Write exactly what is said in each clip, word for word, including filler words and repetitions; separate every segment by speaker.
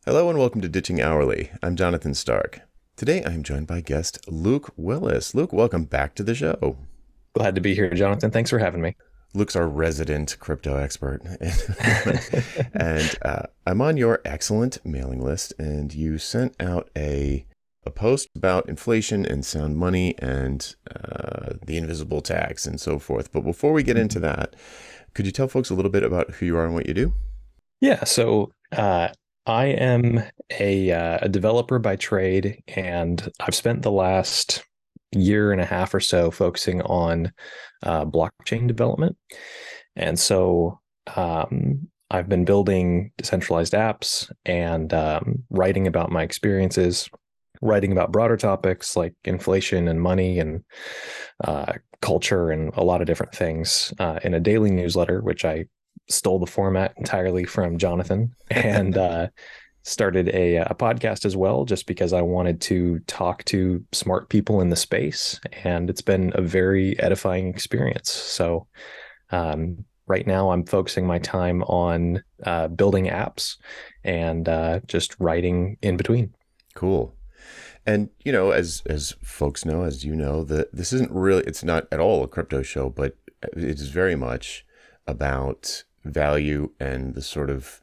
Speaker 1: Hello and welcome to Ditching Hourly. I'm Jonathan Stark. Today I am joined by guest Luke Willis. Luke, welcome back to the show.
Speaker 2: Glad to be here, Jonathan. Thanks for having me.
Speaker 1: Luke's our resident crypto expert. and uh, I'm on your excellent mailing list, and you sent out a, a post about inflation and sound money and uh, the invisible tax and so forth. But before we get into that, could you tell folks a little bit about who you are and what you do?
Speaker 2: Yeah, so uh, I am a, uh, a developer by trade, and I've spent the last year and a half or so focusing on uh, blockchain development. And so um, I've been building decentralized apps and um, writing about my experiences, writing about broader topics like inflation and money and uh, culture and a lot of different things uh, in a daily newsletter, which I stole the format entirely from Jonathan, and uh, started a, a podcast as well, just because I wanted to talk to smart people in the space. And it's been a very edifying experience. So um, right now I'm focusing my time on uh, building apps and uh, just writing in between.
Speaker 1: Cool. And, you know, as as folks know, as you know, that this isn't really, it's not at all a crypto show, but it is very much about value and the sort of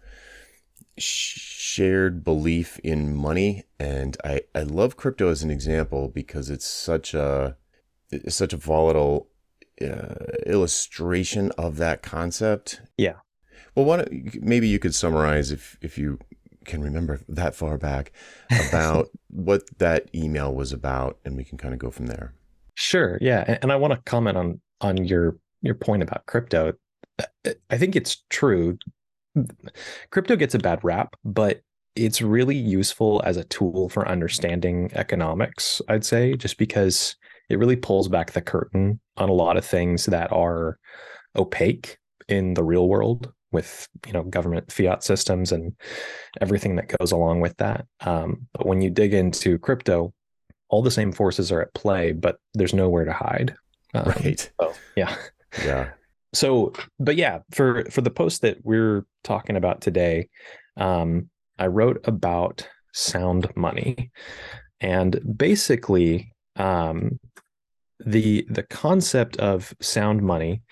Speaker 1: shared belief in money. And I, I love crypto as an example because it's such a it's such a volatile uh, illustration of that concept.
Speaker 2: Yeah.
Speaker 1: Well, why don't, maybe you could summarize, if if you can remember that far back, about what that email was about, and we can kind of go from there.
Speaker 2: Sure. Yeah. And I want to comment on on your your point about crypto. I think it's true. Crypto gets a bad rap, but it's really useful as a tool for understanding economics, I'd say, just because it really pulls back the curtain on a lot of things that are opaque in the real world with, you know, government fiat systems and everything that goes along with that. Um, but when you dig into crypto, all the same forces are at play, but there's nowhere to hide. Um,
Speaker 1: Right.
Speaker 2: so, yeah.
Speaker 1: Yeah.
Speaker 2: So, but yeah, for for the post that we're talking about today, um, I wrote about sound money, and basically, um, the the concept of sound money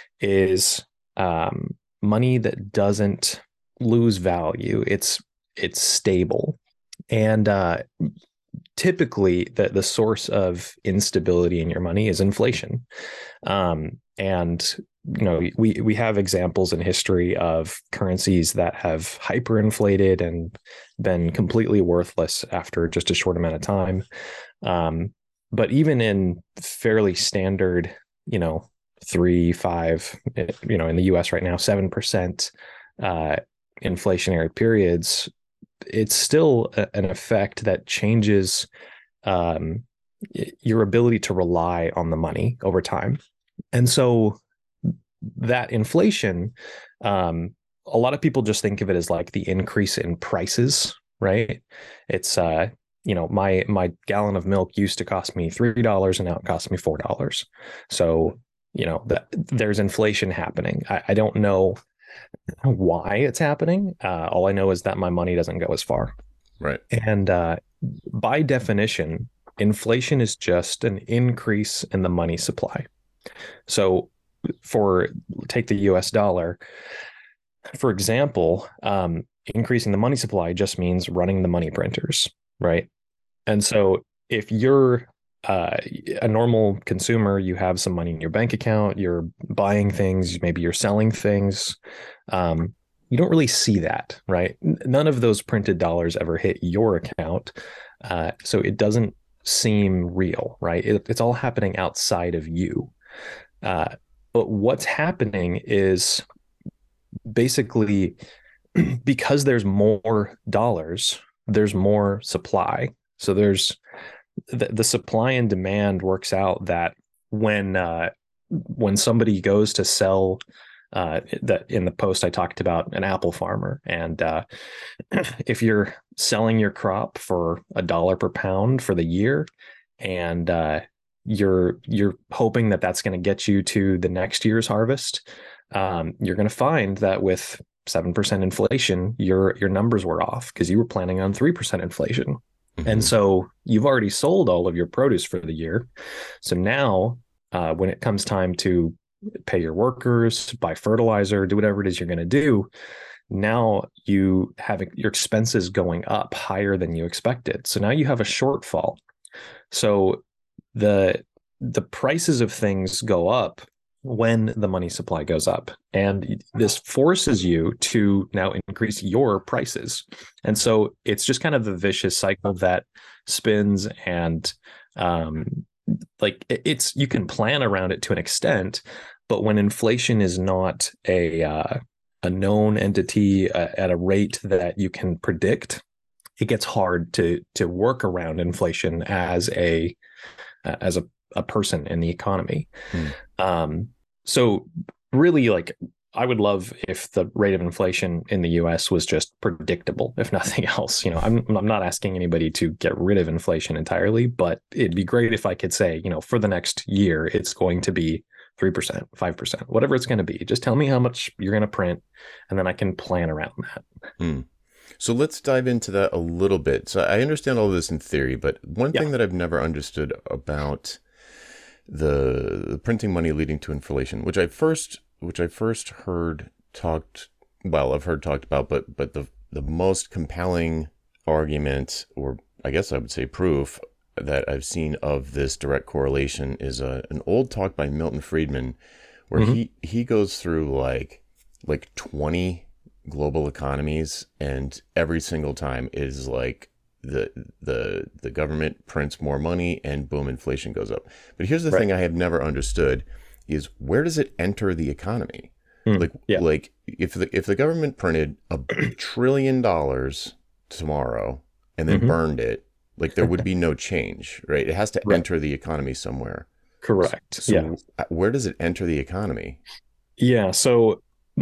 Speaker 2: is um, money that doesn't lose value. It's it's stable, and uh, typically, the the source of instability in your money is inflation. Um, and you know, we we have examples in history of currencies that have hyperinflated and been completely worthless after just a short amount of time. Um, but even in fairly standard, you know, three, five, you know, in the U S right now, seven percent uh, inflationary periods, it's still a, an effect that changes um, your ability to rely on the money over time. And so that inflation, um, a lot of people just think of it as like the increase in prices, right? It's, uh, you know, my my gallon of milk used to cost me three dollars and now it costs me four dollars. So, you know, that there's inflation happening. I, I don't know why it's happening. Uh, all I know is that my money doesn't go as far.
Speaker 1: Right.
Speaker 2: And uh, by definition, inflation is just an increase in the money supply. So for take the U S dollar, for example, um, increasing the money supply just means running the money printers, right? And so if you're uh, a normal consumer, you have some money in your bank account, you're buying things, maybe you're selling things. Um, you don't really see that, right? None of those printed dollars ever hit your account. Uh, so it doesn't seem real, right? It, it's all happening outside of you. Uh, but what's happening is basically because there's more dollars, there's more supply. So there's the, the supply and demand works out that when uh, when somebody goes to sell, uh, that in the post I talked about an apple farmer, and uh, if you're selling your crop for a dollar per pound for the year, and uh, you're you're hoping that that's going to get you to the next year's harvest, um, you're going to find that with seven percent inflation, your your numbers were off because you were planning on three percent inflation. Mm-hmm. And so you've already sold all of your produce for the year. So now uh, when it comes time to pay your workers, buy fertilizer, do whatever it is you're going to do, now you have your expenses going up higher than you expected. So now you have a shortfall. So the the prices of things go up when the money supply goes up. And this forces you to now increase your prices. And so it's just kind of a vicious cycle that spins, and um, like it's, you can plan around it to an extent, but when inflation is not a, uh, a known entity uh, at a rate that you can predict, it gets hard to, to work around inflation as a, uh, as a, a person in the economy. Hmm. Um, so really, like, I would love if the rate of inflation in the U S was just predictable, if nothing else. You know, I'm I'm not asking anybody to get rid of inflation entirely, but it'd be great if I could say, you know, for the next year, it's going to be three percent, five percent, whatever it's going to be. Just tell me how much you're going to print, and then I can plan around that.
Speaker 1: Hmm. So let's dive into that a little bit. So I understand all of this in theory, but one yeah. thing that I've never understood about the, the printing money leading to inflation, which I first which I first heard talked, well, I've heard talked about, but but the the most compelling argument, or I guess I would say proof, that I've seen of this direct correlation is a, an old talk by Milton Friedman, where mm-hmm. he, he goes through like like twenty global economies, and every single time is like the the the government prints more money and boom, inflation goes up. But here's the right. thing I have never understood is, where does it enter the economy? Mm, like yeah. like if the if the government printed a trillion dollars tomorrow and then mm-hmm. burned it, like there would be no change, right? It has to right. enter the economy somewhere.
Speaker 2: Correct.
Speaker 1: So,
Speaker 2: yeah.
Speaker 1: so where does it enter the economy?
Speaker 2: Yeah. So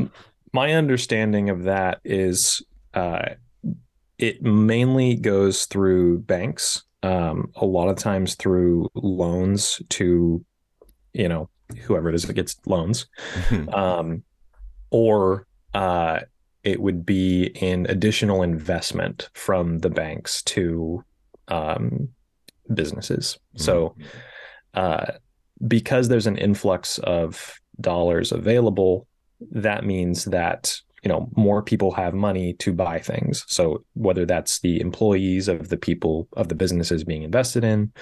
Speaker 2: my understanding of that is uh, it mainly goes through banks, um, a lot of times through loans to, you know, whoever it is that gets loans, um, or uh, it would be in additional investment from the banks to um, businesses. Mm-hmm. So uh, because there's an influx of dollars available, that means that, you know, more people have money to buy things. So whether that's the employees of the people of the businesses being invested in,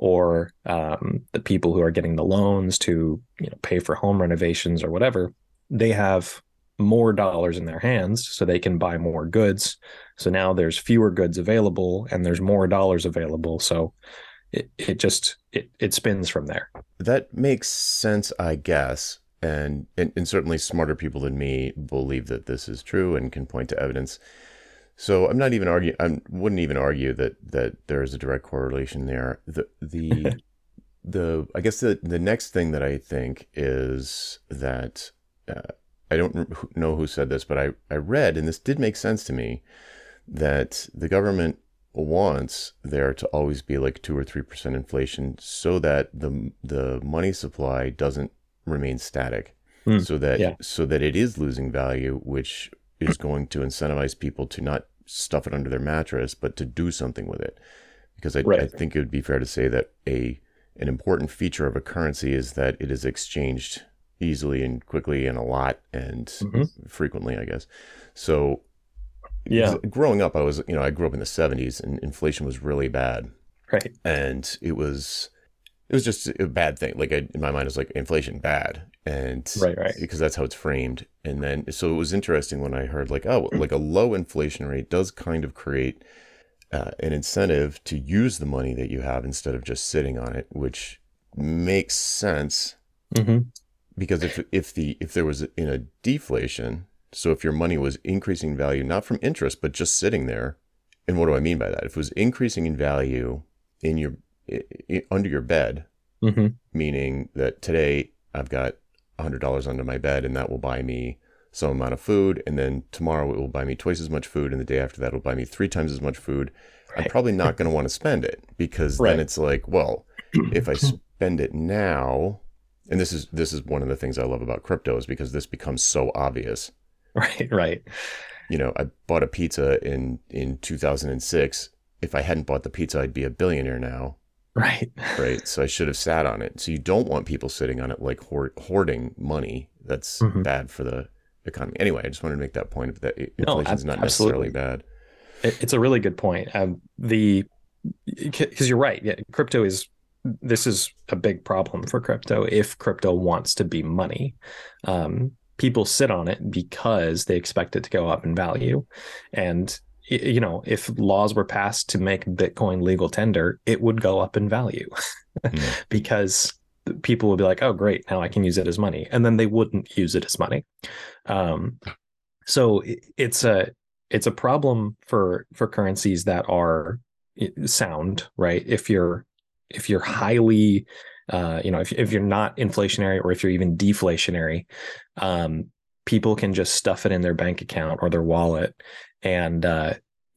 Speaker 2: or um, the people who are getting the loans to, you know, pay for home renovations or whatever, they have more dollars in their hands, so they can buy more goods. So now there's fewer goods available and there's more dollars available. So it it just it it spins from there.
Speaker 1: That makes sense, I guess. And, and and certainly smarter people than me believe that this is true and can point to evidence. So I'm not even argue. I wouldn't even argue that that there is a direct correlation there. The the the I guess the the next thing that I think is that uh, I don't know who said this, but I I read, and this did make sense to me, that the government wants there to always be like two or three percent inflation, so that the the money supply doesn't remain static, mm, so that yeah. so that it is losing value, which is going to incentivize people to not stuff it under their mattress, but to do something with it. Because I, right. I think it would be fair to say that a an important feature of a currency is that it is exchanged easily and quickly and a lot and mm-hmm. frequently, I guess. So yeah, growing up, I was, you know, I grew up in the seventies and inflation was really bad.
Speaker 2: Right.
Speaker 1: And it was It was just a bad thing. Like I, in my mind, it was like inflation bad, and
Speaker 2: right, right,
Speaker 1: because that's how it's framed. And then, so it was interesting when I heard like, oh, like a low inflation rate does kind of create uh, an incentive to use the money that you have instead of just sitting on it, which makes sense. Mm-hmm. Because if if the if there was in a deflation, so if your money was increasing in value not from interest but just sitting there, and what do I mean by that? If it was increasing in value in your under your bed, mm-hmm. meaning that today I've got one hundred dollars under my bed and that will buy me some amount of food, and then tomorrow it will buy me twice as much food, and the day after that will buy me three times as much food. Right. I'm probably not going to want to spend it, because right. then it's like, well, if I spend it now, and this is this is one of the things I love about crypto, is because this becomes so obvious.
Speaker 2: Right, right,
Speaker 1: You know, I bought a pizza in in two thousand six. If I hadn't bought the pizza, I'd be a billionaire now,
Speaker 2: right.
Speaker 1: right? So I should have sat on it. So you don't want people sitting on it like hoard, hoarding money. That's
Speaker 2: Hmm.
Speaker 1: bad for the economy. Anyway, I just want to make that point that
Speaker 2: No,
Speaker 1: inflation is
Speaker 2: ab-
Speaker 1: not necessarily
Speaker 2: absolutely.
Speaker 1: bad.
Speaker 2: It, it's a really good point. Um, the because you're right. Yeah, crypto is this is a big problem for crypto if crypto wants to be money. Um, people sit on it because they expect it to go up in value, and you know, if laws were passed to make Bitcoin legal tender, it would go up in value
Speaker 1: Hmm.
Speaker 2: because people would be like, "Oh, great, now I can use it as money," and then they wouldn't use it as money. Um, so it's a it's a problem for for currencies that are sound, right? If you're if you're highly uh, you know, if, if you're not inflationary or if you're even deflationary, um, people can just stuff it in their bank account or their wallet and uh,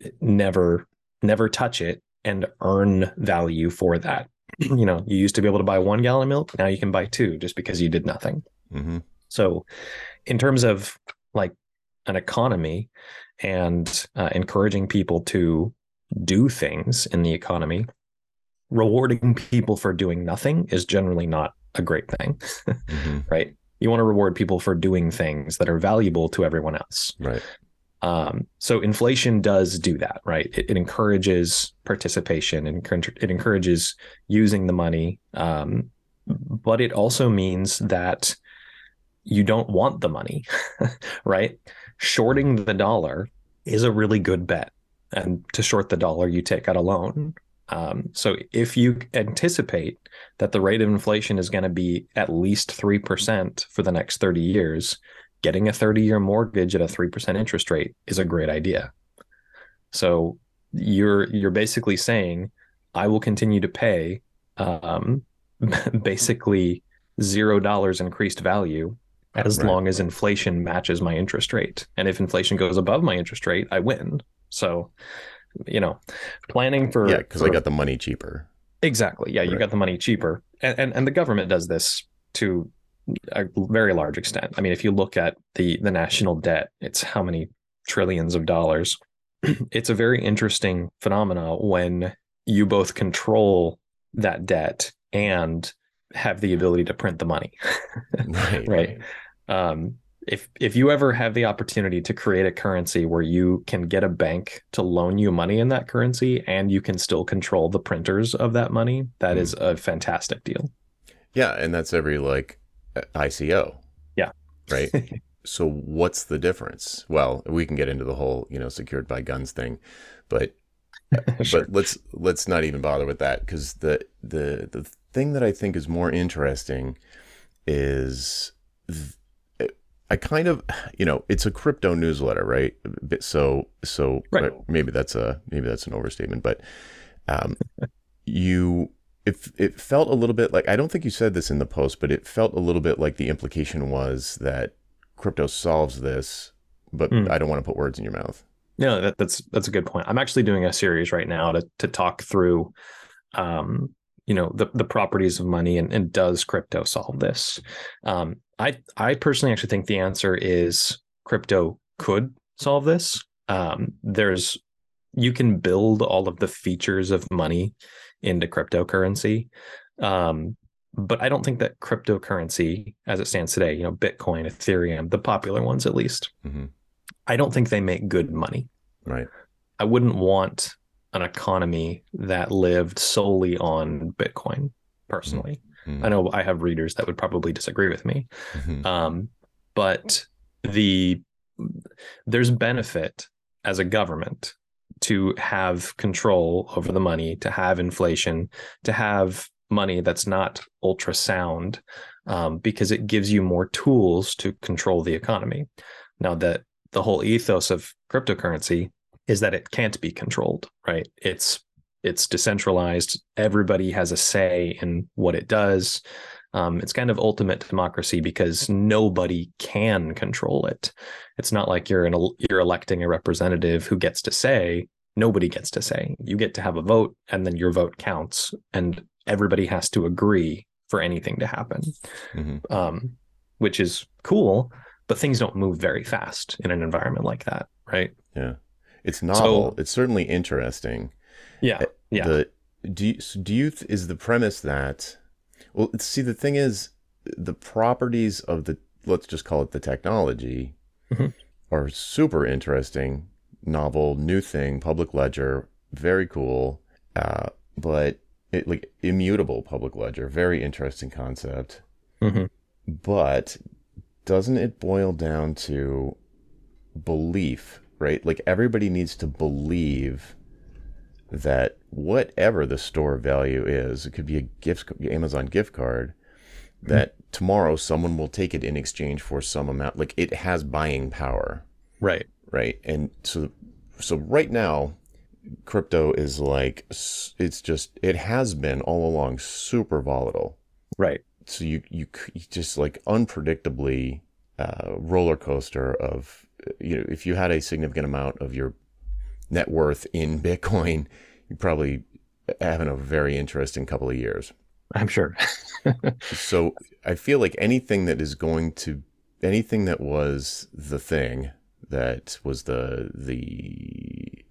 Speaker 2: never never touch it and earn value for that. You know, you used to be able to buy one gallon of milk, now you can buy two just because you did nothing.
Speaker 1: Hmm.
Speaker 2: So in terms of like an economy and uh, encouraging people to do things in the economy, rewarding people for doing nothing is generally not a great thing,
Speaker 1: Hmm.
Speaker 2: right? You want to reward people for doing things that are valuable to everyone else.
Speaker 1: Right.
Speaker 2: Um, so inflation does do that, right? It, it encourages participation and it encourages using the money, um, but it also means that you don't want the money, right? Shorting the dollar is a really good bet. And to short the dollar, you take out a loan. Um, so if you anticipate that the rate of inflation is going to be at least three percent for the next thirty years, getting a thirty year mortgage at a three percent interest rate is a great idea. So you're you're basically saying, I will continue to pay um, basically zero dollars increased value as
Speaker 1: Right.
Speaker 2: long as inflation matches my interest rate. And if inflation goes above my interest rate, I win. So, you know, planning
Speaker 1: Yeah,
Speaker 2: for
Speaker 1: because I
Speaker 2: sort of
Speaker 1: got the money cheaper.
Speaker 2: exactly, yeah, you
Speaker 1: Right.
Speaker 2: got the money cheaper, and and, and the government does this to a very large extent. I mean, if you look at the the national debt, it's how many trillions of dollars. It's a very interesting phenomena when you both control that debt and have the ability to print the money.
Speaker 1: Right.
Speaker 2: Right. Um, if if you ever have the opportunity to create a currency where you can get a bank to loan you money in that currency and you can still control the printers of that money, that
Speaker 1: Mm.
Speaker 2: is a fantastic deal.
Speaker 1: Yeah, and that's every like I C O,
Speaker 2: Yeah.
Speaker 1: right? So what's the difference? Well, we can get into the whole, you know, secured by guns thing, but
Speaker 2: Sure.
Speaker 1: but let's let's not even bother with that because the the the thing that I think is more interesting is th- I kind of, you know, it's a crypto newsletter, right? So so
Speaker 2: Right.
Speaker 1: maybe that's a maybe that's an overstatement, but um, you it, it felt a little bit like, I don't think you said this in the post, but it felt a little bit like the implication was that crypto solves this, but
Speaker 2: Mm.
Speaker 1: I don't want to put words in your mouth.
Speaker 2: No, that, that's that's a good point. I'm actually doing a series right now to to talk through um, you know, the the properties of money and, and does crypto solve this? Um, I I personally actually think the answer is crypto could solve this. Um, there's you can build all of the features of money into cryptocurrency. Um, but I don't think that cryptocurrency, as it stands today, you know, Bitcoin, Ethereum, the popular ones at least,
Speaker 1: Hmm.
Speaker 2: I don't think they make good money.
Speaker 1: Right.
Speaker 2: I wouldn't want an economy that lived solely on Bitcoin personally.
Speaker 1: Hmm.
Speaker 2: I know I have readers that would probably disagree with me.
Speaker 1: Hmm.
Speaker 2: Um, but the there's benefit as a government to have control over the money, to have inflation, to have money that's not ultrasound, um, because it gives you more tools to control the economy. Now that the whole ethos of cryptocurrency is that it can't be controlled, right? It's it's decentralized. Everybody has a say in what it does. Um, it's kind of ultimate democracy because nobody can control it. It's not like you're an, you're electing a representative who gets to say. Nobody gets to say. You get to have a vote, and then your vote counts, and everybody has to agree for anything to happen,
Speaker 1: Hmm.
Speaker 2: um, which is cool. but things don't move very fast in an environment like that, right?
Speaker 1: Yeah. It's novel.
Speaker 2: So
Speaker 1: It's certainly interesting.
Speaker 2: yeah,
Speaker 1: Uh,
Speaker 2: yeah.
Speaker 1: The do you, so do you is the premise that, well, see, the thing is, the properties of the, let's just call it the technology,
Speaker 2: Mhm.
Speaker 1: are super interesting, novel, new thing, public ledger, very cool. Uh, but it, like, immutable public ledger, very interesting concept.
Speaker 2: Mhm.
Speaker 1: But doesn't it boil down to belief, right? Like, everybody needs to believe that whatever the store value is, it could be a gift, Amazon gift card,
Speaker 2: Mhm.
Speaker 1: that tomorrow someone will take it in exchange for some amount. Like, it has buying power,
Speaker 2: Right.
Speaker 1: right? And so, so right now, crypto is like, it's just, it has been all along super volatile.
Speaker 2: Right.
Speaker 1: So you you, you just like unpredictably uh, roller coaster of, you know, if you had a significant amount of your net worth in Bitcoin, you're probably having a very interesting couple of years.
Speaker 2: I'm sure.
Speaker 1: So I feel like anything that is going to, anything that was the thing that was the, the,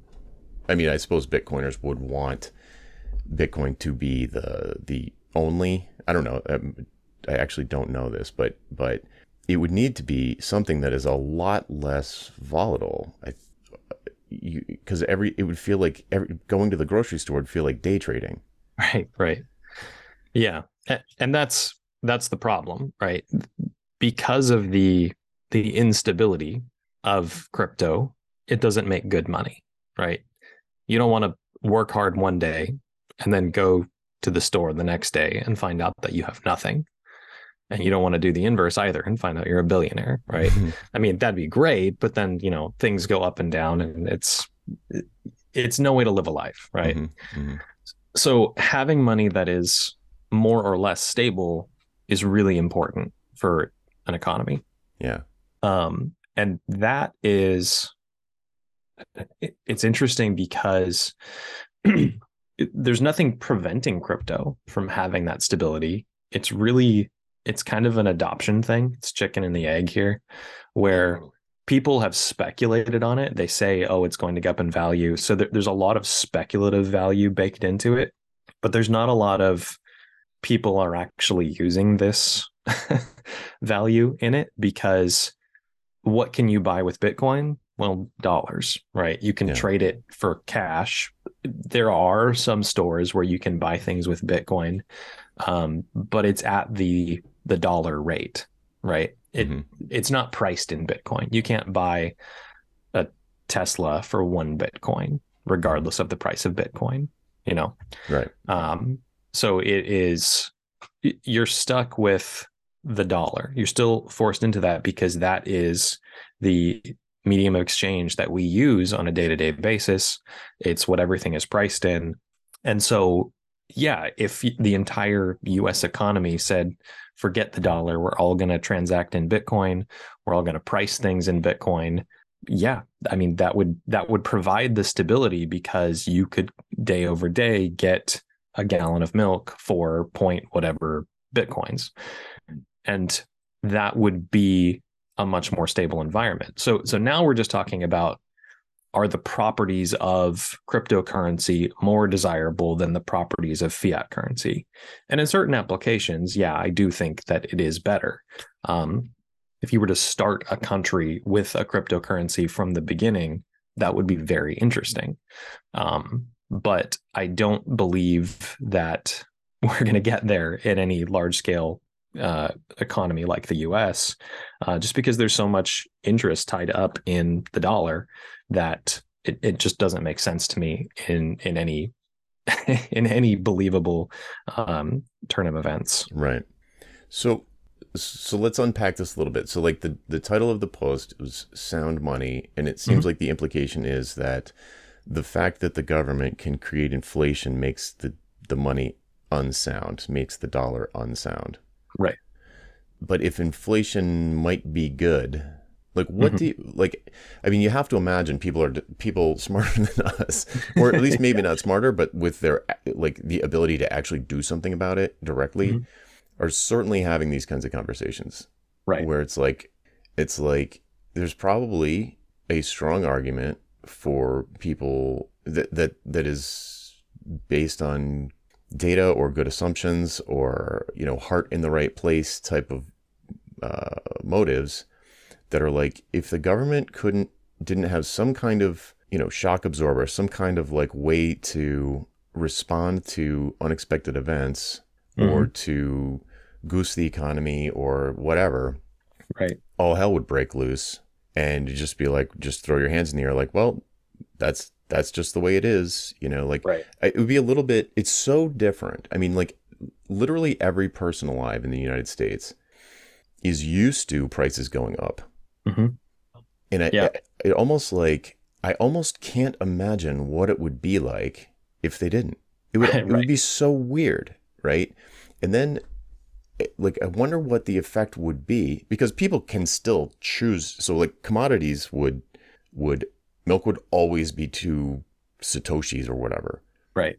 Speaker 1: I mean, I suppose Bitcoiners would want Bitcoin to be the, the only, I don't know. Um, I actually don't know this, but, but it would need to be something that is a lot less volatile. I, you, because every, it would feel like every, going to the grocery store would feel like day trading.
Speaker 2: Right. Right. Yeah. And that's that's the problem, right? Because of the the instability of crypto, it doesn't make good money, right? You don't want to work hard one day and then go to the store the next day and find out that you have nothing. And you don't want to do the inverse either and find out you're a billionaire, right? I mean, that'd be great, but then, you know, things go up and down and it's it's no way to live a life, right?
Speaker 1: Mm-hmm. Mm-hmm.
Speaker 2: So having money that is more or less stable is really important for an economy.
Speaker 1: Yeah.
Speaker 2: Um, and that is, it, it's interesting because it, there's nothing preventing crypto from having that stability. It's really, it's kind of an adoption thing. It's chicken and the egg here, where people have speculated on it. They say, oh, it's going to go up in value. So there, there's a lot of speculative value baked into it, but there's not a lot of people are actually using this value in it, because what can you buy with Bitcoin? Well, dollars, right? You can
Speaker 1: Yeah.
Speaker 2: trade it for cash. There are some stores where you can buy things with Bitcoin, um, but it's at the the dollar rate, right? It
Speaker 1: Mm-hmm.
Speaker 2: it's not priced in Bitcoin. You can't buy a Tesla for one Bitcoin, regardless of the price of Bitcoin. You know,
Speaker 1: Right.
Speaker 2: um, so it is, you're stuck with the dollar. You're still forced into that because that is the medium of exchange that we use on a day-to-day basis. It's what everything is priced in. And so, yeah, if the entire U S economy said, forget the dollar, we're all going to transact in Bitcoin, we're all going to price things in Bitcoin. Yeah, I mean, that would that would provide the stability, because you could day over day get a gallon of milk for point whatever Bitcoins. And that would be a much more stable environment. So, so now we're just talking about, are the properties of cryptocurrency more desirable than the properties of fiat currency? And in certain applications, yeah, I do think that it is better. Um, if you were to start a country with a cryptocurrency from the beginning, that would be very interesting. Um, but I don't believe that we're going to get there in any large scale uh, economy like the U S, uh, just because there's so much interest tied up in the dollar that it, it just doesn't make sense to me in in any in any believable um, turn of events.
Speaker 1: Right. So, so let's unpack this a little bit. So, like, the the title of the post was "Sound Money," and it seems
Speaker 2: Mhm.
Speaker 1: like the implication is that the fact that the government can create inflation makes the the money unsound, makes the dollar unsound.
Speaker 2: Right.
Speaker 1: But if inflation might be good, like, what
Speaker 2: Mhm.
Speaker 1: do you like? I mean, you have to imagine people are people smarter than us, or at least maybe
Speaker 2: Yeah.
Speaker 1: not smarter, but with their, like, the ability to actually do something about it directly,
Speaker 2: Mhm.
Speaker 1: are certainly having these kinds of conversations
Speaker 2: Right.
Speaker 1: where it's like, it's like there's probably a strong argument for people that that that is based on data or good assumptions or, you know, heart in the right place type of uh, motives that are like, if the government couldn't didn't have some kind of, you know, shock absorber, some kind of like way to respond to unexpected events or
Speaker 2: Mm-hmm.
Speaker 1: to goose the economy or whatever,
Speaker 2: Right.
Speaker 1: all hell would break loose. And you just be like, just throw your hands in the air, like, well, that's that's just the way it is, you know. Like,
Speaker 2: Right.
Speaker 1: it would be a little bit. It's so different. I mean, like, literally every person alive in the United States is used to prices going up,
Speaker 2: Mm-hmm.
Speaker 1: and I,
Speaker 2: Yeah.
Speaker 1: it almost like I almost can't imagine what it would be like if they didn't. It would
Speaker 2: Right.
Speaker 1: it would
Speaker 2: Right.
Speaker 1: be so weird, right? And then like I wonder what the effect would be because people can still choose. So like commodities would would milk would always be two satoshis or whatever.
Speaker 2: Right.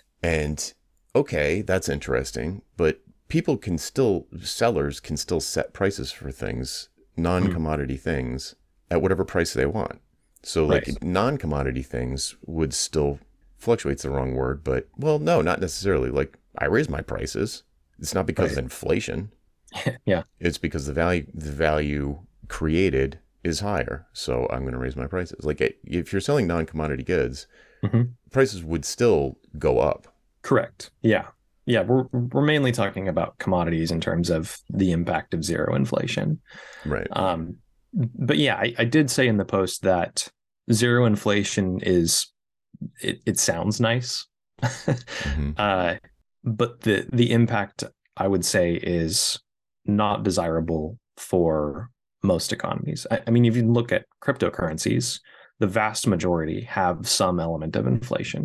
Speaker 1: And okay, that's interesting, but people can still sellers can still set prices for things,
Speaker 2: Mm.
Speaker 1: non-commodity things at whatever price they want. So
Speaker 2: Right.
Speaker 1: like non-commodity things would still fluctuate's the wrong word, but well, no, not necessarily. Like I raise my prices. It's not because
Speaker 2: Right.
Speaker 1: of inflation.
Speaker 2: Yeah.
Speaker 1: It's because the value the value created is higher. So I'm going to raise my prices. Like if you're selling non-commodity goods,
Speaker 2: Mm-hmm.
Speaker 1: prices would still go up.
Speaker 2: Correct. Yeah. Yeah. We're we're mainly talking about commodities in terms of the impact of zero inflation.
Speaker 1: Right.
Speaker 2: Um, but yeah, I, I did say in the post that zero inflation is it, it sounds nice.
Speaker 1: Mm-hmm.
Speaker 2: uh, but the the impact I would say is not desirable for most economies. I, I mean, if you look at cryptocurrencies, the vast majority have some element of inflation.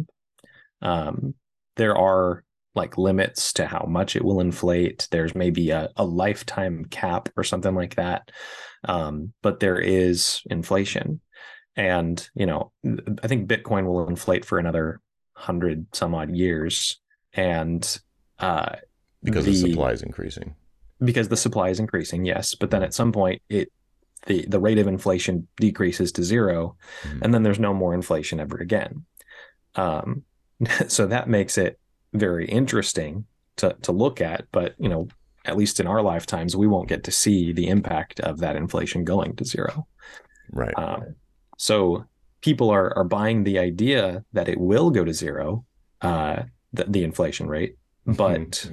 Speaker 2: Um, there are like limits to how much it will inflate. There's maybe a, a lifetime cap or something like that. Um, but there is inflation. And, you know, I think Bitcoin will inflate for another hundred some odd years. And uh,
Speaker 1: Because
Speaker 2: the
Speaker 1: the supply is increasing.
Speaker 2: because the supply is increasing, yes. But then at some point it the the rate of inflation decreases to zero,
Speaker 1: Mm-hmm.
Speaker 2: and then there's no more inflation ever again. Um, so that makes it very interesting to to look at. But you know, at least in our lifetimes, we won't get to see the impact of that inflation going to zero.
Speaker 1: Right.
Speaker 2: Um, so people are are buying the idea that it will go to zero, uh, the, the inflation rate, but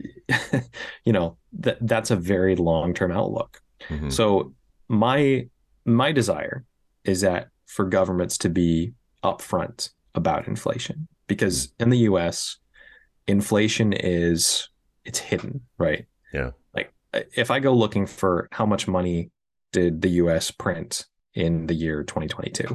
Speaker 2: you know that that's a very long term outlook.
Speaker 1: Mm-hmm.
Speaker 2: So my my desire is that for governments to be upfront about inflation, because in the U S, inflation is it's hidden, right?
Speaker 1: Yeah.
Speaker 2: Like if I go looking for how much money did the U S print in the year twenty twenty-two,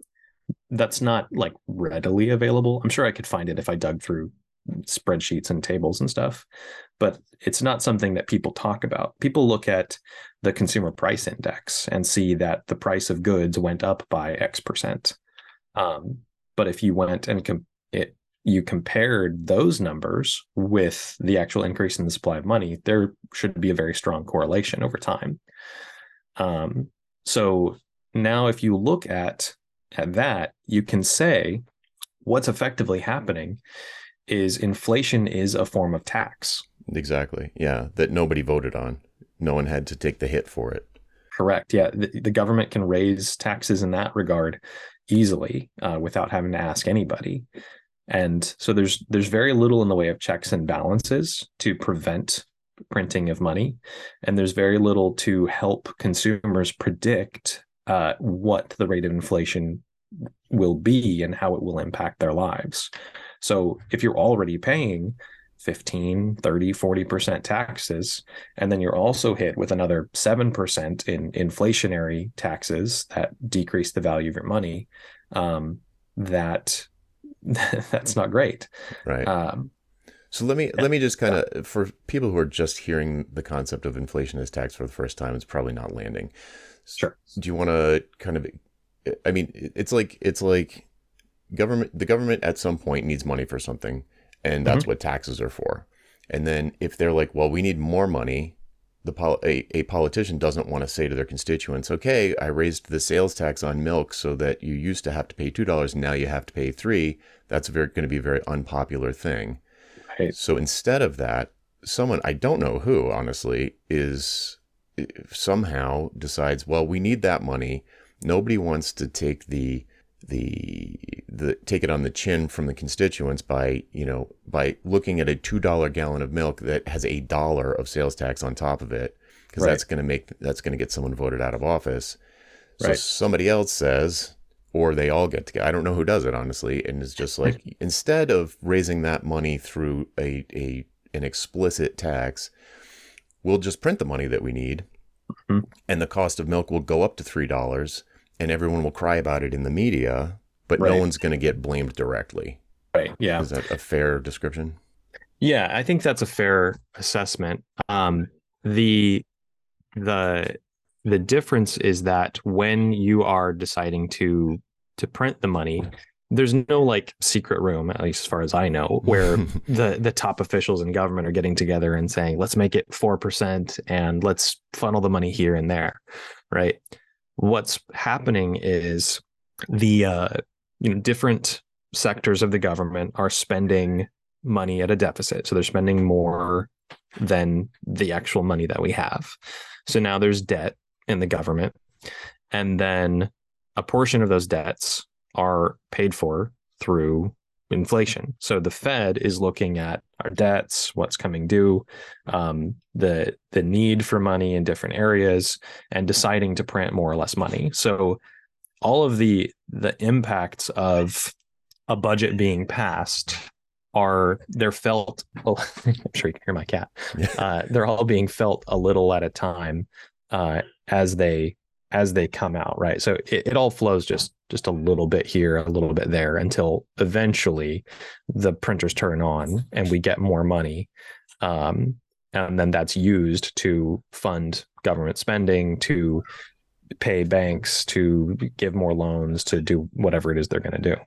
Speaker 2: that's not like readily available. I'm sure I could find it if I dug through spreadsheets and tables and stuff, but it's not something that people talk about. People look at the consumer price index and see that the price of goods went up by X percent. Um, but if you went and com- it, you compared those numbers with the actual increase in the supply of money, there should be a very strong correlation over time. Um, so now if you look at, at that, you can say what's effectively happening is inflation is a form of tax.
Speaker 1: Exactly. Yeah. That nobody voted on. No one had to take the hit for it.
Speaker 2: Correct. Yeah. The, the government can raise taxes in that regard easily uh, without having to ask anybody. And so there's there's very little in the way of checks and balances to prevent printing of money. And there's very little to help consumers predict uh, what the rate of inflation will be and how it will impact their lives. So if you're already paying fifteen, thirty, forty percent taxes, and then you're also hit with another seven percent in inflationary taxes that decrease the value of your money, um, that that's not great.
Speaker 1: Right.
Speaker 2: Um,
Speaker 1: so let me let me just kind of, for people who are just hearing the concept of inflation as tax for the first time, it's probably not landing.
Speaker 2: Sure.
Speaker 1: Do you want to kind of, I mean, it's like it's like government. The government at some point needs money for something, and that's mm-hmm. what taxes are for. And then if they're like, well, we need more money, the pol- a, a politician doesn't want to say to their constituents, okay, I raised the sales tax on milk so that you used to have to pay two dollars and now you have to pay three. That's very, going to be a very unpopular thing.
Speaker 2: Right.
Speaker 1: So instead of that, someone, I don't know who, honestly, is somehow decides, well, we need that money. Nobody wants to take the the the take it on the chin from the constituents by, you know, by looking at a two dollar gallon of milk that has a dollar of sales tax on top of it, because
Speaker 2: Right.
Speaker 1: that's going to make that's going to get someone voted out of office. So
Speaker 2: Right.
Speaker 1: somebody else says, or they all get together. I don't know who does it, honestly, and it's just like, instead of raising that money through a a an explicit tax, we'll just print the money that we need,
Speaker 2: Mhm.
Speaker 1: and the cost of milk will go up to three dollars, and everyone will cry about it in the media, but no
Speaker 2: Right.
Speaker 1: one's going to get blamed directly.
Speaker 2: Right. Yeah.
Speaker 1: Is that a fair description?
Speaker 2: Yeah, I think that's a fair assessment. Um, the the the difference is that when you are deciding to to print the money, there's no like secret room, at least as far as I know, where the the top officials in government are getting together and saying, let's make it four percent and let's funnel the money here and there, right? What's happening is the uh, you know different sectors of the government are spending money at a deficit, so they're spending more than the actual money that we have. So now there's debt in the government, and then a portion of those debts are paid for through inflation. So the Fed is looking at our debts, what's coming due, um, the the need for money in different areas, and deciding to print more or less money. So all of the the impacts of a budget being passed are they're felt. Well, I'm sure you can hear my cat.
Speaker 1: Yeah.
Speaker 2: Uh, they're all being felt a little at a time uh, as they as they come out, right? So it, it all flows just just a little bit here, a little bit there, until eventually the printers turn on and we get more money, um, and then that's used to fund government spending, to pay banks, to give more loans, to do whatever it is they're going to do.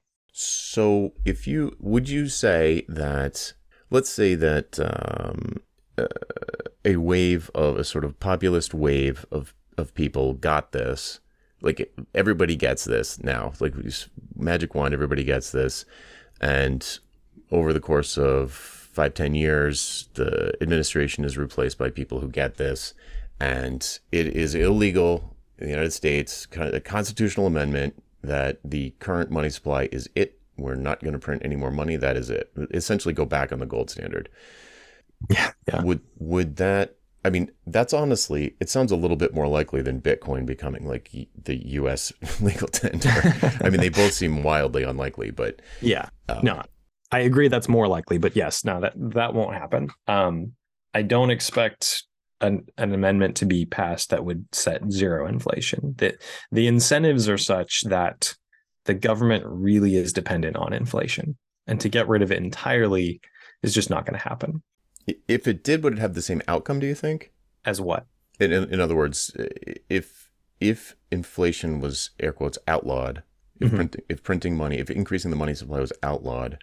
Speaker 1: So if you, would you say that, let's say that um, uh, a wave of a sort of populist wave of, of people got this, like everybody gets this now, like magic wand, everybody gets this. And over the course of five, ten years, the administration is replaced by people who get this. And it is illegal in the United States, kind of a constitutional amendment, that the current money supply is it. We're not going to print any more money. That is it. Essentially go back on the gold standard.
Speaker 2: Yeah. Yeah.
Speaker 1: Would would that, I mean, that's honestly, it sounds a little bit more likely than Bitcoin becoming like the U S legal tender. I mean, they both seem wildly unlikely, but
Speaker 2: Yeah.
Speaker 1: um,
Speaker 2: No, I agree that's more likely, but yes, no, that, that won't happen. Um, I don't expect an, an amendment to be passed that would set zero inflation. The, the incentives are such that the government really is dependent on inflation, and to get rid of it entirely is just not going to happen.
Speaker 1: If it did, would it have the same outcome, do you think?
Speaker 2: As what?
Speaker 1: In, in, in other words, if if inflation was, air quotes, outlawed, if,
Speaker 2: Mhm.
Speaker 1: printing, if printing money, if increasing the money supply was outlawed,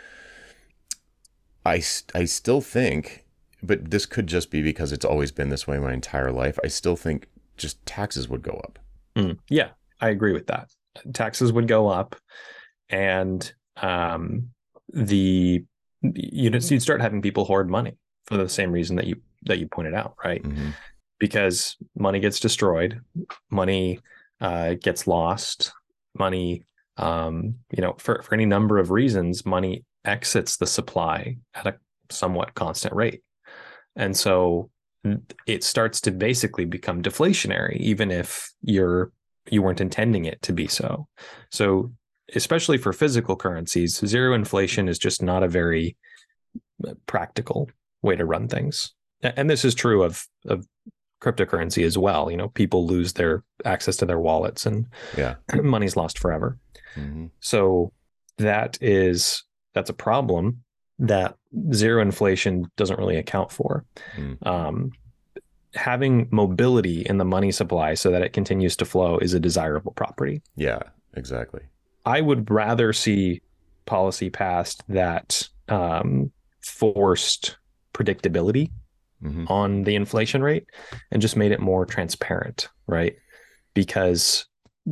Speaker 1: I, I still think, but this could just be because it's always been this way my entire life, I still think just taxes would go up.
Speaker 2: Mm, yeah, I agree with that. Taxes would go up, and um, the you know, you'd start having people hoard money for the same reason that you that you pointed out, right?
Speaker 1: Mm-hmm.
Speaker 2: Because money gets destroyed, money uh, gets lost, money, um, you know, for, for any number of reasons, money exits the supply at a somewhat constant rate. And so it starts to basically become deflationary, even if you're you weren't intending it to be so. So especially for physical currencies, zero inflation is just not a very practical way to run things. And this is true of, of cryptocurrency as well. You know, people lose their access to their wallets, and
Speaker 1: yeah,
Speaker 2: money's lost forever.
Speaker 1: Mm-hmm.
Speaker 2: So that is, that's a problem that zero inflation doesn't really account for.
Speaker 1: Mm.
Speaker 2: Um, having mobility in the money supply so that it continues to flow is a desirable property.
Speaker 1: Yeah, exactly.
Speaker 2: I would rather see policy passed that um, forced predictability
Speaker 1: Mm-hmm.
Speaker 2: on the inflation rate and just made it more transparent, right? Because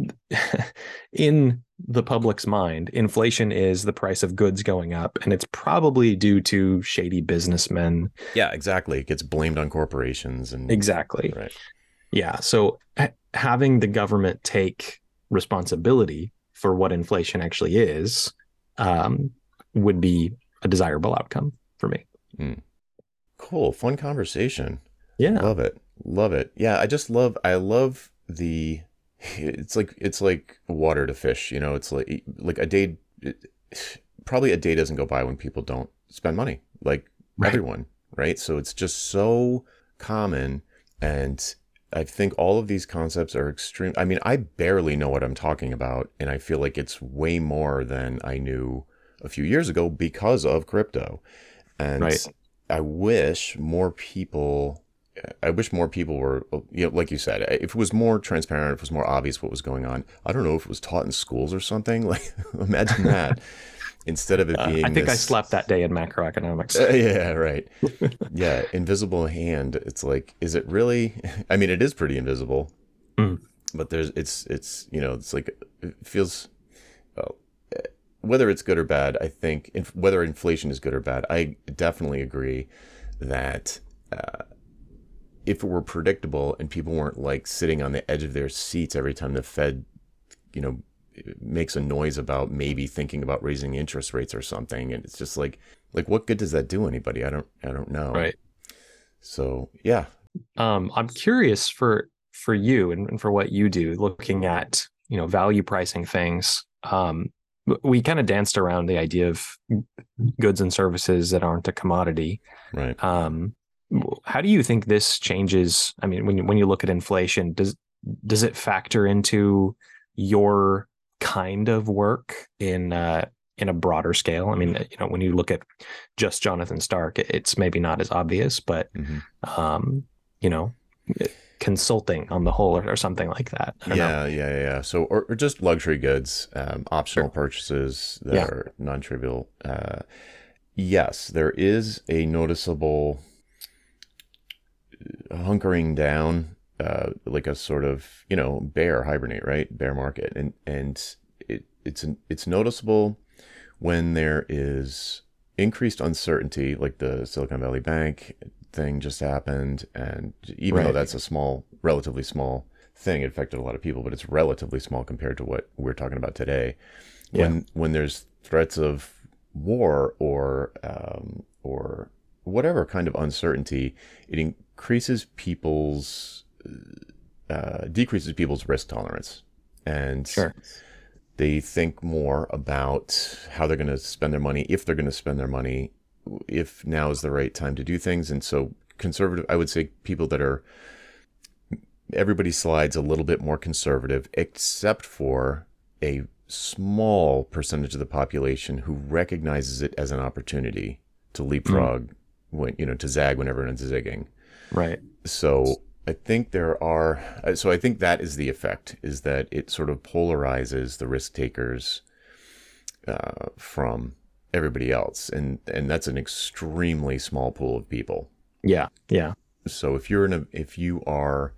Speaker 2: in the public's mind, inflation is the price of goods going up, and it's probably due to shady businessmen.
Speaker 1: Yeah, exactly. It gets blamed on corporations and
Speaker 2: Exactly.
Speaker 1: right.
Speaker 2: Yeah. So ha- having the government take responsibility for what inflation actually is um, would be a desirable outcome for me.
Speaker 1: Mm. Cool. Fun conversation.
Speaker 2: Yeah.
Speaker 1: Love it. Love it. Yeah, I just love I love the it's like it's like water to fish, you know, it's like like a day it, probably a day doesn't go by when people don't spend money. Like
Speaker 2: Right.
Speaker 1: everyone, right? So it's just so common, and I think all of these concepts are extreme. I mean, I barely know what I'm talking about, and I feel like it's way more than I knew a few years ago because of crypto. And
Speaker 2: Right.
Speaker 1: I wish more people I wish more people were, you know, like you said, if it was more transparent, if it was more obvious what was going on. I don't know if it was taught in schools or something. Like, imagine that instead of it
Speaker 2: Uh,
Speaker 1: being
Speaker 2: I think
Speaker 1: this.
Speaker 2: I slept that day in macroeconomics.
Speaker 1: Uh, yeah, right. Yeah, invisible hand. It's like, is it really? I mean, it is pretty invisible,
Speaker 2: Mm.
Speaker 1: but there's, it's, it's, you know, it's like, it feels, well, whether it's good or bad, I think, if, whether inflation is good or bad, I definitely agree that. Uh, if it were predictable and people weren't like sitting on the edge of their seats every time the Fed, you know, makes a noise about maybe thinking about raising interest rates or something, and it's just like, like what good does that do anybody? I don't, I don't know.
Speaker 2: Right.
Speaker 1: So yeah.
Speaker 2: Um, I'm curious for for you and, and for what you do, looking at, you know, value pricing things. Um, we kind of danced around the idea of goods and services that aren't a commodity.
Speaker 1: Right.
Speaker 2: Um, how do you think this changes? I mean, when you, when you look at inflation, does does it factor into your kind of work in uh, in a broader scale? I mean, you know, when you look at just Jonathan Stark, it's maybe not as obvious, but
Speaker 1: Mm-hmm.
Speaker 2: um, you know, consulting on the whole, or, or something like that. I don't
Speaker 1: Yeah,
Speaker 2: know.
Speaker 1: yeah, yeah. So, or, or just luxury goods, um, optional
Speaker 2: Sure.
Speaker 1: purchases that
Speaker 2: Yeah.
Speaker 1: are non-trivial. Uh, yes, there is a noticeable hunkering down, uh, like a sort of, you know, bear hibernate, right? Bear market, and and it it's an, it's noticeable when there is increased uncertainty, like the Silicon Valley Bank thing just happened, and even though
Speaker 2: Right.
Speaker 1: that's a small, relatively small thing, it affected a lot of people, but it's relatively small compared to what we're talking about today.
Speaker 2: Yeah.
Speaker 1: When when there's threats of war or um, or whatever kind of uncertainty, it increases people's uh, decreases people's risk tolerance, and
Speaker 2: Sure.
Speaker 1: they think more about how they're going to spend their money, if they're going to spend their money, if now is the right time to do things. And so conservative, I would say people that are, everybody slides a little bit more conservative, except for a small percentage of the population who recognizes it as an opportunity to leapfrog, mm. when, you know, to zag when everyone's zigging.
Speaker 2: Right.
Speaker 1: So I think there are, so I think that is the effect, is that it sort of polarizes the risk takers uh, from everybody else. And, and that's an extremely small pool of people.
Speaker 2: Yeah. Yeah.
Speaker 1: So if you're in a, if you are,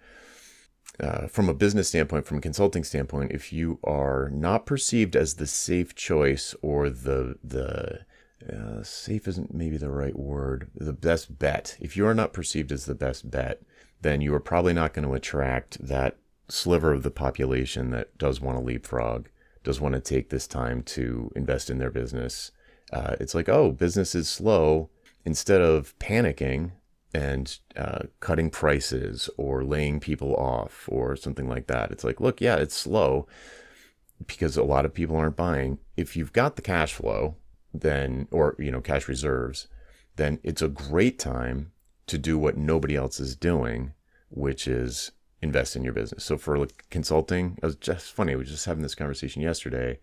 Speaker 1: uh, from a business standpoint, from a consulting standpoint, if you are not perceived as the safe choice or the, the, uh, safe isn't maybe the right word, the best bet, if you are not perceived as the best bet, then you are probably not going to attract that sliver of the population that does want to leapfrog, does want to take this time to invest in their business. Uh, it's like, oh, business is slow. Instead of panicking and uh, cutting prices or laying people off or something like that, it's like, look, yeah, it's slow because a lot of people aren't buying. If you've got the cash flow, then, or, you know, cash reserves, then it's a great time to do what nobody else is doing, which is invest in your business. So for like consulting, it was just funny. We were just having this conversation yesterday.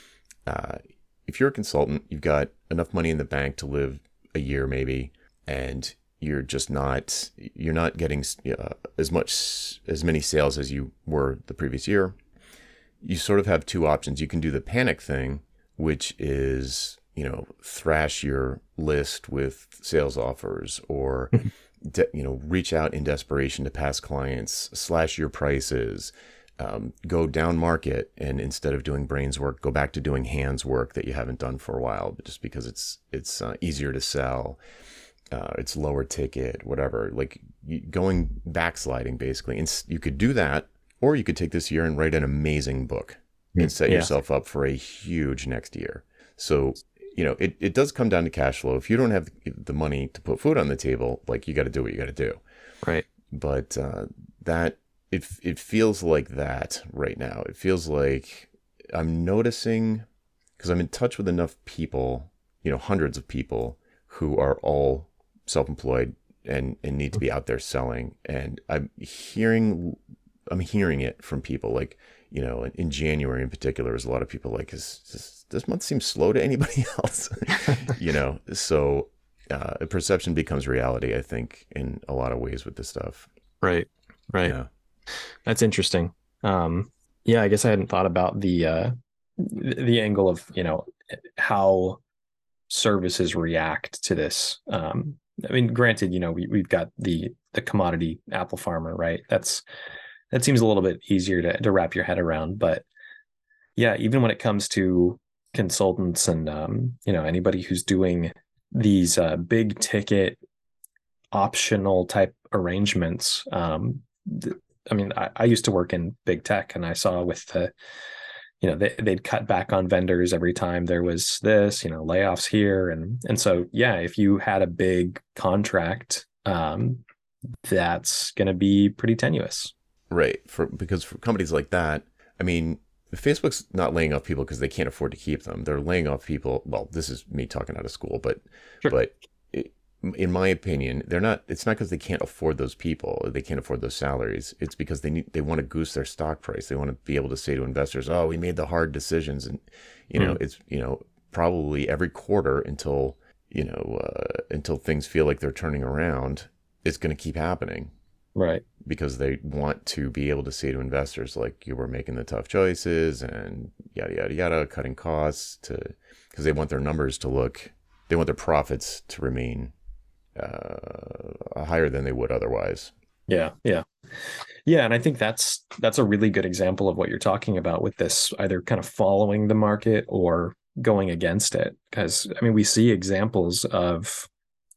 Speaker 1: Uh, if you're a consultant, you've got enough money in the bank to live a year maybe, and you're just not, you're not getting uh, as much, as many sales as you were the previous year. You sort of have two options. You can do the panic thing, which is, you know, thrash your list with sales offers or de- you know, reach out in desperation to past clients, slash your prices, um, go down market, and instead of doing brains work, go back to doing hands work that you haven't done for a while, but just because it's it's uh, easier to sell, uh, it's lower ticket, whatever. Like you, going backsliding basically, and you could do that, or you could take this year and write an amazing book and set
Speaker 2: Yeah.
Speaker 1: yourself up for a huge next year. So, you know, it, it does come down to cash flow. If you don't have the money to put food on the table, like you got to do what you got to do.
Speaker 2: Right.
Speaker 1: But uh, that it it feels like that right now. It feels like I'm noticing, because I'm in touch with enough people, you know, hundreds of people who are all self-employed and, and need to be out there selling. And I'm hearing, I'm hearing it from people like, you know, in, in January in particular, there's a lot of people like, is this, this month seems slow to anybody else, you know? So uh, perception becomes reality, I think, in a lot of ways with this stuff.
Speaker 2: Right. Right.
Speaker 1: Yeah.
Speaker 2: That's interesting. Um, yeah, I guess I hadn't thought about the, uh, the angle of, you know, how services react to this. Um, I mean, granted, you know, we, we've got the, the commodity apple farmer, right? That's, that seems a little bit easier to, to wrap your head around, but yeah, even when it comes to consultants and, um, you know, anybody who's doing these, uh, big ticket optional type arrangements, um, th- I mean, I, I used to work in big tech, and I saw with the, you know, they, they'd cut back on vendors every time there was this, you know, layoffs here. And, and so, yeah, if you had a big contract, um, that's going to be pretty tenuous.
Speaker 1: Right. For, because for companies like that, I mean, Facebook's not laying off people because they can't afford to keep them. They're laying off people. Well, this is me talking out of school, but,
Speaker 2: Sure.
Speaker 1: but it, in my opinion, they're not, it's not because they can't afford those people. They can't afford those salaries. It's because they need, they want to goose their stock price. They want to be able to say to investors, oh, we made the hard decisions. And, you know, mm. it's, you know, probably every quarter until, you know, uh, until things feel like they're turning around, it's going to keep happening.
Speaker 2: Right.
Speaker 1: Because they want to be able to say to investors, like, you were making the tough choices and yada, yada, yada, cutting costs to, because they want their numbers to look, they want their profits to remain uh, higher than they would otherwise.
Speaker 2: Yeah. Yeah. Yeah. And I think that's, that's a really good example of what you're talking about with this, either kind of following the market or going against it. Because I mean, we see examples of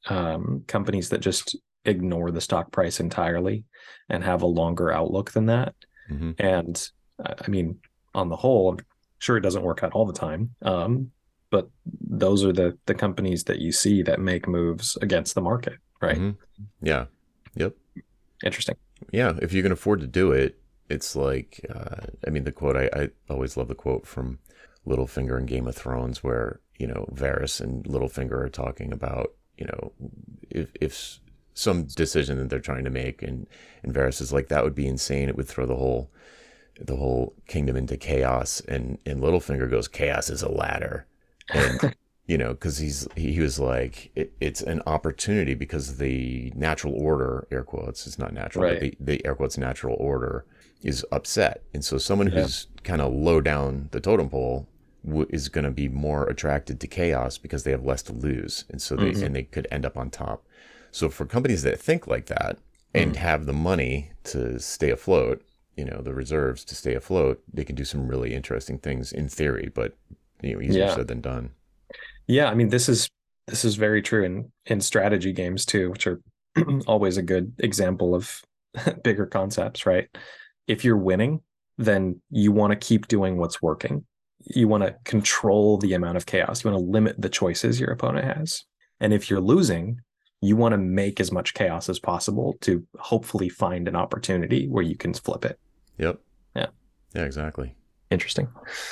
Speaker 2: um, companies that just ignore the stock price entirely and have a longer outlook than that. Mm-hmm. And I mean, on the whole, I'm sure it doesn't work out all the time. Um, but those are the the companies that you see that make moves against the market, right?
Speaker 1: Mm-hmm. Yeah. Yep.
Speaker 2: Interesting.
Speaker 1: Yeah. If you can afford to do it, it's like, uh, I mean, the quote, I, I always love the quote from Littlefinger in Game of Thrones where, you know, Varys and Littlefinger are talking about, you know, if, if some decision that they're trying to make, and, and Varys is like, that would be insane. It would throw the whole, the whole kingdom into chaos. And, and Littlefinger goes, chaos is a ladder. And, you know, cause he's, he, he was like, it, it's an opportunity because the natural order, air quotes, it's not natural, right. but the, the air quotes natural order is upset. And so someone yeah. who's kind of low down the totem pole w- is going to be more attracted to chaos because they have less to lose. And so they, mm-hmm. and they could end up on top. So for companies that think like that and mm. have the money to stay afloat, you know, the reserves to stay afloat, they can do some really interesting things in theory, but you know, easier yeah. said than done.
Speaker 2: Yeah, I mean, this is this is very true in in strategy games too, which are always a good example of bigger concepts, right? If you're winning, then you want to keep doing what's working. You want to control the amount of chaos. You want to limit the choices your opponent has. And if you're losing, you want to make as much chaos as possible to hopefully find an opportunity where you can flip it.
Speaker 1: Yep.
Speaker 2: Yeah.
Speaker 1: Yeah, exactly.
Speaker 2: Interesting.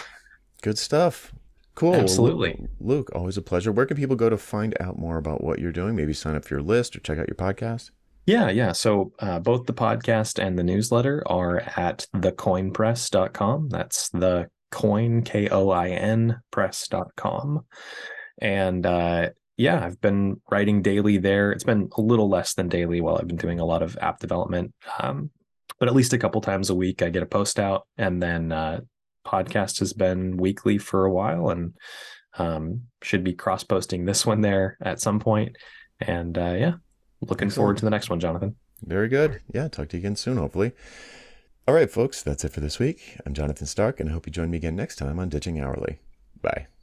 Speaker 1: Good stuff. Cool.
Speaker 2: Absolutely.
Speaker 1: Well, Luke, always a pleasure. Where can people go to find out more about what you're doing? Maybe sign up for your list or check out your podcast?
Speaker 2: Yeah, yeah. So uh, both the podcast and the newsletter are at the coin press dot com. That's the coin, K O I N, press dot com. And uh, yeah, I've been writing daily there. It's been a little less than daily while I've been doing a lot of app development. Um, but at least a couple times a week, I get a post out. And then uh, podcast has been weekly for a while and um, should be cross-posting this one there at some point. And uh, yeah. Looking
Speaker 1: Excellent.
Speaker 2: forward to the next one, Jonathan.
Speaker 1: Very good. Yeah, talk to you again soon, hopefully. All right, folks, that's it for this week. I'm Jonathan Stark, and I hope you join me again next time on Ditching Hourly. Bye.